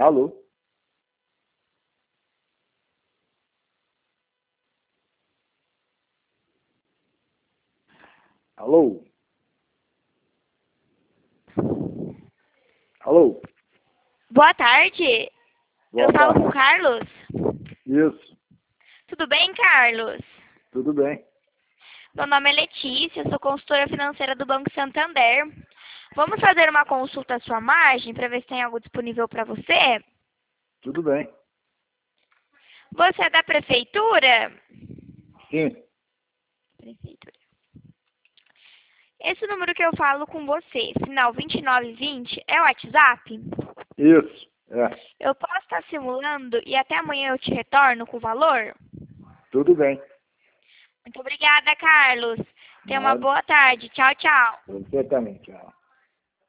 Alô? Alô? Alô? Boa tarde. Boa Eu falo tarde. com o Carlos. Isso, Tudo bem, Carlos? tudo bem. Meu nome é Letícia, sou consultora financeira do Banco Santander. Vamos fazer uma consulta à sua margem para ver se tem algo disponível para você? Tudo bem. Você é da prefeitura? Sim, Prefeitura. Esse número que eu falo com você, final 2920, é o WhatsApp? isso, é. Eu posso estar simulando e até amanhã eu te retorno com o valor? Tudo bem. Muito obrigada, Carlos. Tenha uma Nada. boa tarde. Tchau, tchau. Você também, tchau.